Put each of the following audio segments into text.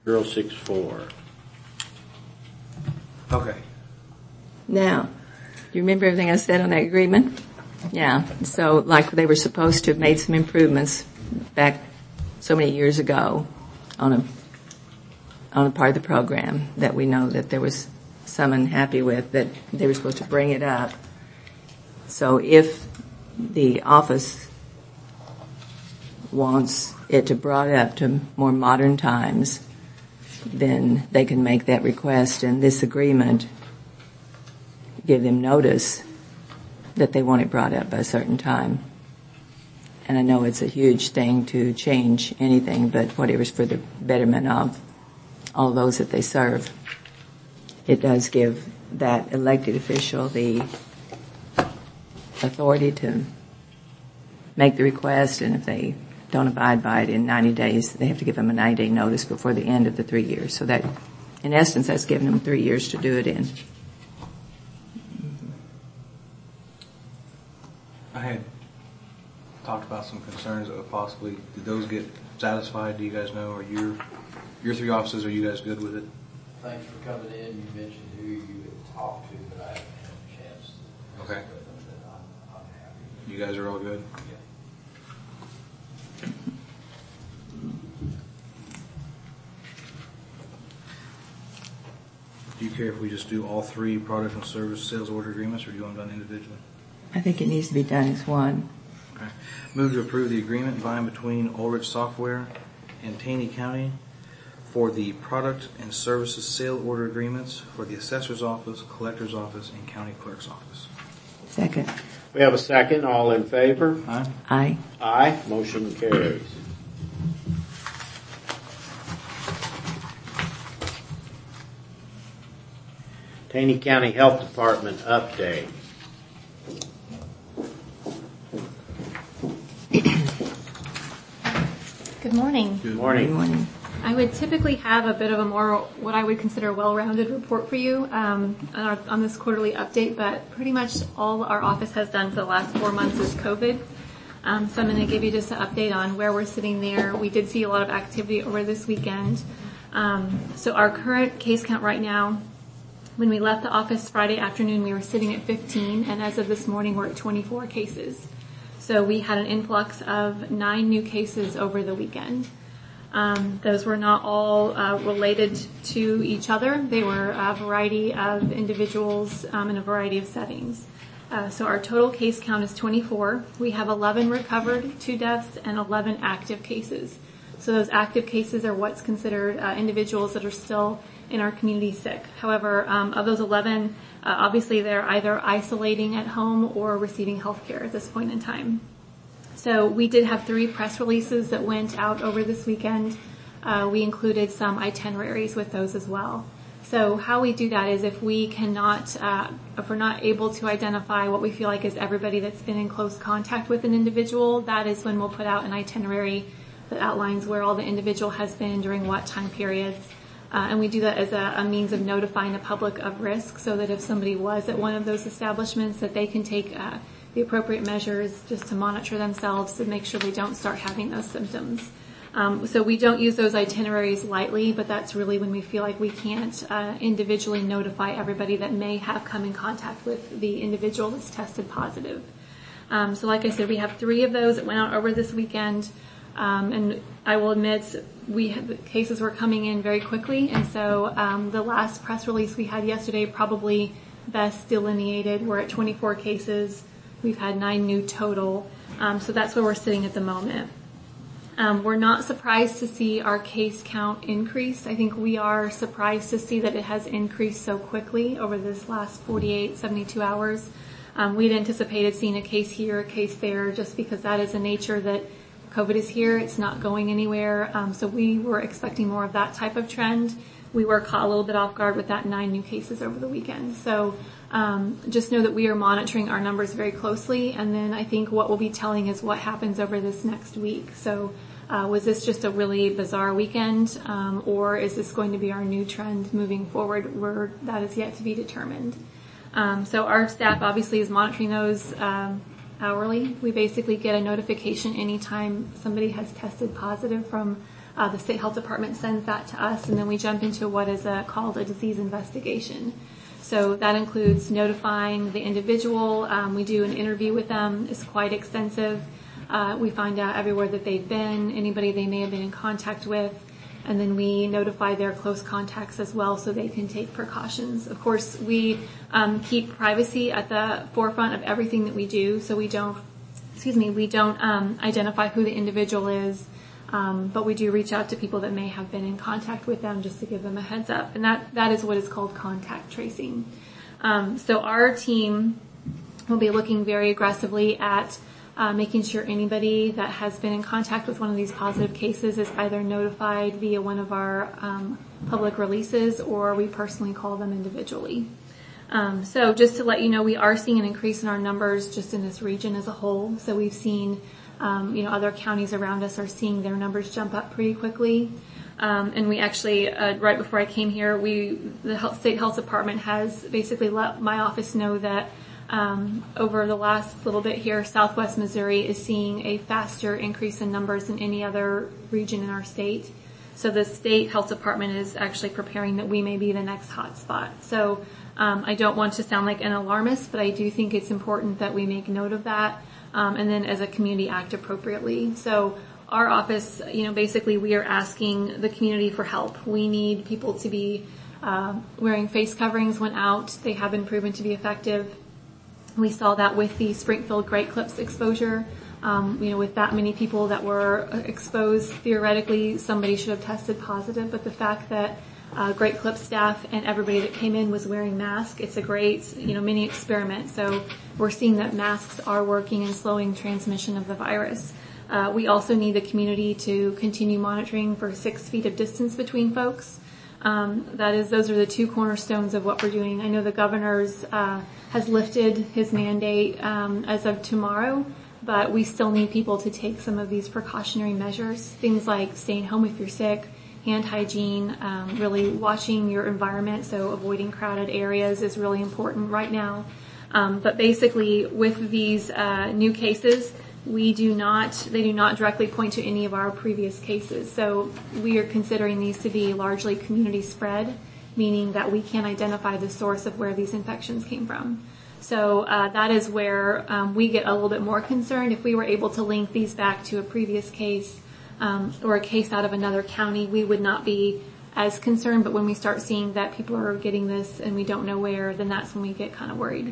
064. Okay. Now, do you remember everything I said on that agreement? Yeah. So, like they were supposed to have made some improvements back so many years ago on a part of the program that we know that there was some unhappy with, that they were supposed to bring it up. So if the office wants it to brought up to more modern times, then they can make that request, and this agreement give them notice that they want it brought up by a certain time. And I know it's a huge thing to change anything, but whatever's for the betterment of all those that they serve, it does give that elected official the authority to make the request, and if they don't abide by it in 90 days, they have to give them a 90-day notice before the end of the 3 years. So that, in essence, that's giving them 3 years to do it in. I had talked about some concerns of possibly, did those get satisfied? Do you guys know? Or your three offices, are you guys good with it? Thanks for coming in. You mentioned who you had talked to, but I haven't had a chance to Okay. with them, but I'm happy. You guys are all good? Yeah. Do you care if we just do all three product and service sales order agreements, or do you want them done individually? I think it needs to be done as one. Okay. Move to approve the agreement by and between Ulrich Software and Taney County for the product and services sale order agreements for the assessor's office, collector's office, and county clerk's office. Second. We have a second. All in favor? Aye. Aye. Aye. Motion carries. Taney County Health Department update. Good morning. Good Morning. Good morning. I would typically have a bit of a more, what I would consider a well-rounded report for you on this quarterly update, but pretty much all our office has done for the last 4 months is COVID. So I'm going to give you just an update on where we're sitting there. We did see a lot of activity over this weekend. So our current case count right now, when we left the office Friday afternoon, we were sitting at 15, and as of this morning, we're at 24 cases. So we had an influx of 9 new cases over the weekend. Those were not all related to each other. They were a variety of individuals in a variety of settings. So our total case count is 24. We have 11 recovered, 2 deaths, and 11 active cases. So those active cases are what's considered individuals that are still in our community sick. However, of those 11, obviously they're either isolating at home or receiving health care at this point in time. So we did have 3 press releases that went out over this weekend. We included some itineraries with those as well. So how we do that is if we're not able to identify what we feel like is everybody that's been in close contact with an individual, that is when we'll put out an itinerary that outlines where all the individual has been during what time periods. And we do that as a means of notifying the public of risk, so that if somebody was at one of those establishments, that they can take the appropriate measures just to monitor themselves to make sure they don't start having those symptoms. So we don't use those itineraries lightly, but that's really when we feel like we can't individually notify everybody that may have come in contact with the individual that's tested positive. So like I said, we have 3 of those that went out over this weekend. And I will admit, the cases were coming in very quickly, and so the last press release we had yesterday probably best delineated. We're at 24 cases. We've had 9 new total, so that's where we're sitting at the moment. We're not surprised to see our case count increase. I think we are surprised to see that it has increased so quickly over this last 48, 72 hours. We'd anticipated seeing a case here, a case there, just because that is the nature that COVID is here. It's not going anywhere. So we were expecting more of that type of trend. We were caught a little bit off guard with that 9 new cases over the weekend. So just know that we are monitoring our numbers very closely. And then I think what we'll be telling is what happens over this next week. So was this just a really bizarre weekend? Or is this going to be our new trend moving forward? That is yet to be determined. So our staff obviously is monitoring those hourly. We basically get a notification anytime somebody has tested positive from The state health department sends that to us, and then we jump into what is called a disease investigation. So that includes notifying the individual. We do an interview with them. It's quite extensive. We find out everywhere that they've been, anybody they may have been in contact with, and then we notify their close contacts as well so they can take precautions. Of course, we keep privacy at the forefront of everything that we do, so we don't identify who the individual is, but we do reach out to people that may have been in contact with them just to give them a heads up, and that is what is called contact tracing. So our team will be looking very aggressively at making sure anybody that has been in contact with one of these positive cases is either notified via one of our public releases, or we personally call them individually. So just to let you know, we are seeing an increase in our numbers just in this region as a whole. So we've seen, other counties around us are seeing their numbers jump up pretty quickly. And we actually, right before I came here, the state health department has basically let my office know that over the last little bit here, Southwest Missouri is seeing a faster increase in numbers than any other region in our state. So the state health department is actually preparing that we may be the next hot spot. So I don't want to sound like an alarmist, but I do think it's important that we make note of that, and then as a community act appropriately. So our office, basically we are asking the community for help. We need people to be wearing face coverings when out. They have been proven to be effective. We saw that with the Springfield Great Clips exposure. With that many people that were exposed, theoretically somebody should have tested positive, but the fact that Great Clips staff and everybody that came in was wearing masks, it's a great, mini experiment. So we're seeing that masks are working in slowing transmission of the virus. We also need the community to continue monitoring for 6 feet of distance between folks. Those are the two cornerstones of what we're doing. I know the governor's has lifted his mandate as of tomorrow, but we still need people to take some of these precautionary measures, things like staying home if you're sick, hand hygiene, really watching your environment, so avoiding crowded areas is really important right now. But basically, with these new cases, they do not directly point to any of our previous cases. So we are considering these to be largely community spread, meaning that we can't identify the source of where these infections came from. So that is where we get a little bit more concerned. If we were able to link these back to a previous case or a case out of another county, we would not be as concerned. But when we start seeing that people are getting this and we don't know where, then that's when we get kind of worried.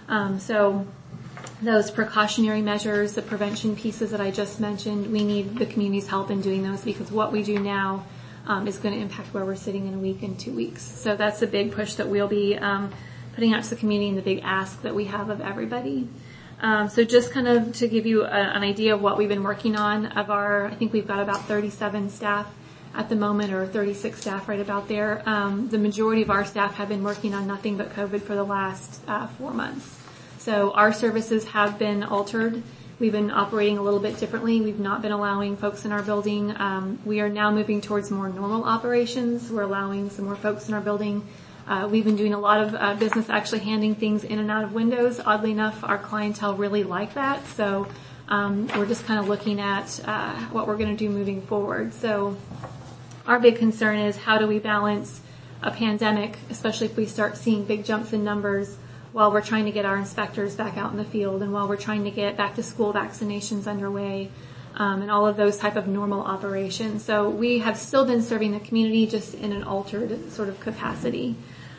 So those precautionary measures, the prevention pieces that I just mentioned, we need the community's help in doing those, because what we do now is going to impact where we're sitting in a week and 2 weeks. So that's a big push that we'll be putting out to the community, and the big ask that we have of everybody. So just kind of to give you an idea of what we've been working on, I think we've got about 37 staff at the moment, or 36 staff right about there. The majority of our staff have been working on nothing but COVID for the last 4 months. So our services have been altered. We've been operating a little bit differently. We've not been allowing folks in our building. We are now moving towards more normal operations. We're allowing some more folks in our building. We've been doing a lot of business actually handing things in and out of windows. Oddly enough, our clientele really like that. So we're just kind of looking at what we're going to do moving forward. So our big concern is, how do we balance a pandemic, especially if we start seeing big jumps in numbers, while we're trying to get our inspectors back out in the field, and while we're trying to get back to school vaccinations underway, and all of those type of normal operations. So we have still been serving the community, just in an altered sort of capacity.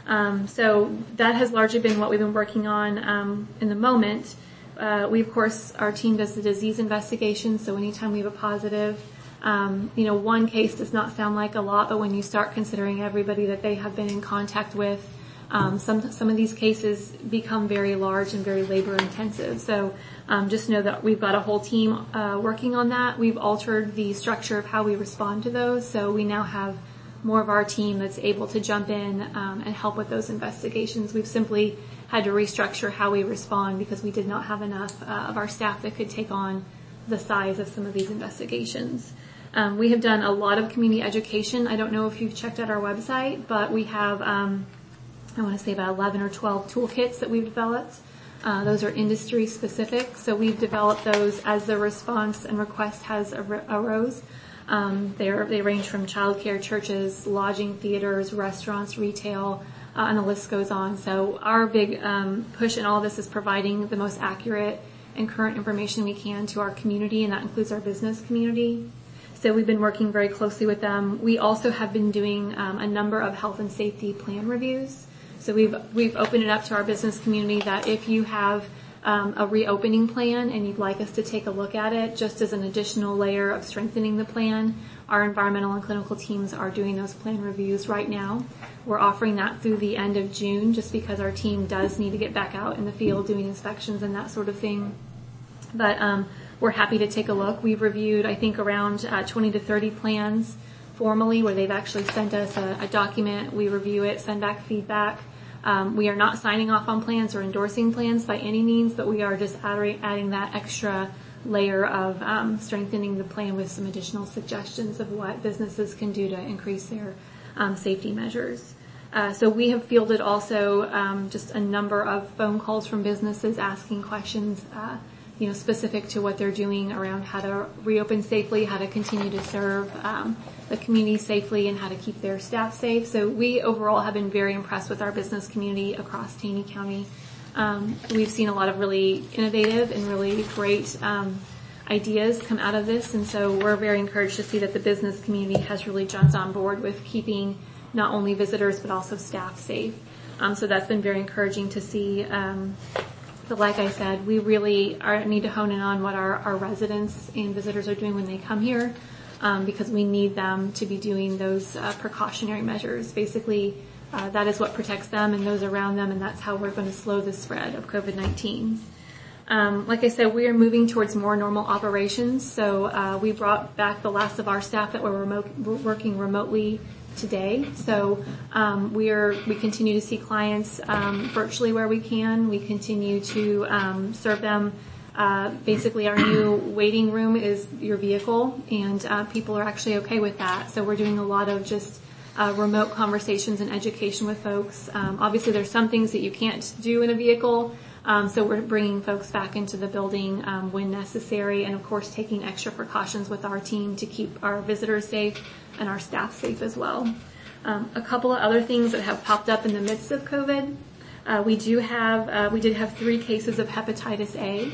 So that has largely been what we've been working on in the moment. Of course, our team does the disease investigation, so anytime we have a positive, one case does not sound like a lot, but when you start considering everybody that they have been in contact with, some of these cases become very large and very labor intensive. So just know that we've got a whole team working on that. We've altered the structure of how we respond to those, so we now have more of our team that's able to jump in and help with those investigations. We've simply had to restructure how we respond, because we did not have enough of our staff that could take on the size of some of these investigations. We have done a lot of community education. I don't know if you've checked out our website, but we have I want to say about 11 or 12 toolkits that we've developed. Those are industry specific, so we've developed those as the response and request has arose. They range from childcare, churches, lodging, theaters, restaurants, retail, and the list goes on. So our big push in all of this is providing the most accurate and current information we can to our community, and that includes our business community. So we've been working very closely with them. We also have been doing a number of health and safety plan reviews. So we've opened it up to our business community that if you have a reopening plan and you'd like us to take a look at it, just as an additional layer of strengthening the plan, our environmental and clinical teams are doing those plan reviews right now. We're offering that through the end of June just because our team does need to get back out in the field doing inspections and that sort of thing. But we're happy to take a look. We've reviewed, I think, around 20 to 30 plans formally where they've actually sent us a document. We review it, send back feedback. We are not signing off on plans or endorsing plans by any means, but we are just adding that extra layer of strengthening the plan with some additional suggestions of what businesses can do to increase their safety measures. So we have fielded also just a number of phone calls from businesses asking questions specific to what they're doing around how to reopen safely, how to continue to serve the community safely, and how to keep their staff safe. So we overall have been very impressed with our business community across Taney County. We've seen a lot of really innovative and really great ideas come out of this, and so we're very encouraged to see that the business community has really jumped on board with keeping not only visitors but also staff safe. So that's been very encouraging to see. But like I said, we really need to hone in on what our residents and visitors are doing when they come here, because we need them to be doing those precautionary measures. Basically, that is what protects them and those around them, and that's how we're going to slow the spread of COVID-19. Like I said, we are moving towards more normal operations. So we brought back the last of our staff that were working remotely today. So we continue to see clients virtually where we can. We continue to serve them. Basically, our new waiting room is your vehicle, and people are actually okay with that. So we're doing a lot of just remote conversations and education with folks. Obviously, there's some things that you can't do in a vehicle. So we're bringing folks back into the building when necessary, and of course taking extra precautions with our team to keep our visitors safe and our staff safe as well. A couple of other things that have popped up in the midst of COVID. We did have 3 cases of hepatitis A.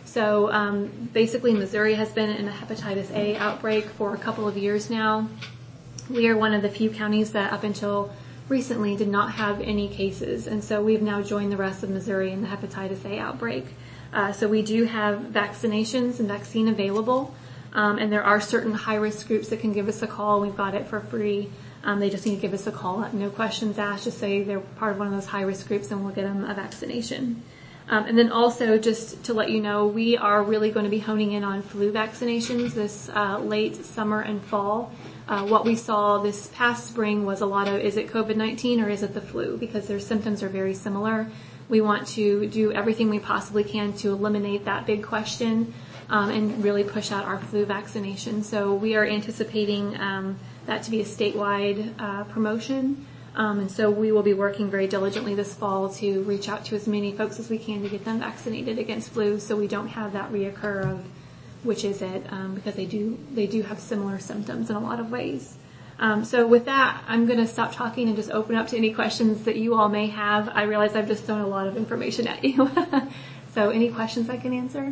So basically Missouri has been in a hepatitis A outbreak for a couple of years now. We are one of the few counties that up until recently did not have any cases, and so we've now joined the rest of Missouri in the hepatitis A outbreak. So we do have vaccinations and vaccine available, and there are certain high-risk groups that can give us a call. We've got it for free. They just need to give us a call, no questions asked, just say they're part of one of those high-risk groups, and we'll get them a vaccination. And then also, just to let you know, we are really going to be honing in on flu vaccinations this late summer and fall. What we saw this past spring was a lot of, is it COVID-19 or is it the flu? Because their symptoms are very similar. We want to do everything we possibly can to eliminate that big question and really push out our flu vaccination. So we are anticipating that to be a statewide promotion. And so we will be working very diligently this fall to reach out to as many folks as we can to get them vaccinated against flu, so we don't have that reoccur of which is it, because they do have similar symptoms in a lot of ways. So with that, I'm going to stop talking and just open up to any questions that you all may have. I realize I've just thrown a lot of information at you. So any questions I can answer?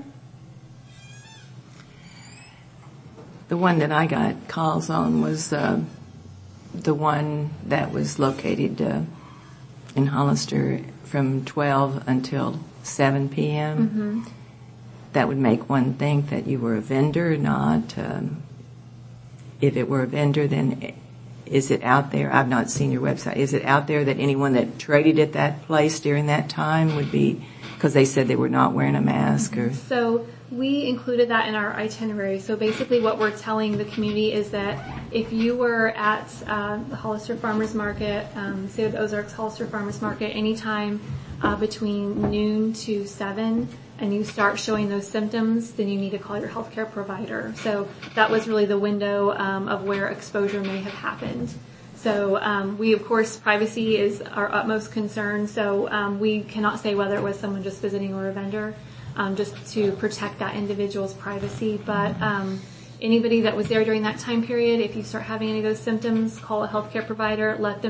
The one that I got calls on was the one that was located in Hollister from 12 until 7 p.m. Mm-hmm. That would make one think that you were a vendor, not. If it were a vendor, then is it out there? I've not seen your website. Is it out there that anyone that traded at that place during that time would be, because they said they were not wearing a mask? Or So we included that in our itinerary. So basically what we're telling the community is that if you were at the Hollister Farmers Market, State of the Ozarks Hollister Farmers Market, anytime between noon to 7, and you start showing those symptoms, then you need to call your healthcare provider. So that was really the window of where exposure may have happened. So we, of course, privacy is our utmost concern. So we cannot say whether it was someone just visiting or a vendor, just to protect that individual's privacy. But anybody that was there during that time period, if you start having any of those symptoms, call a healthcare provider, let them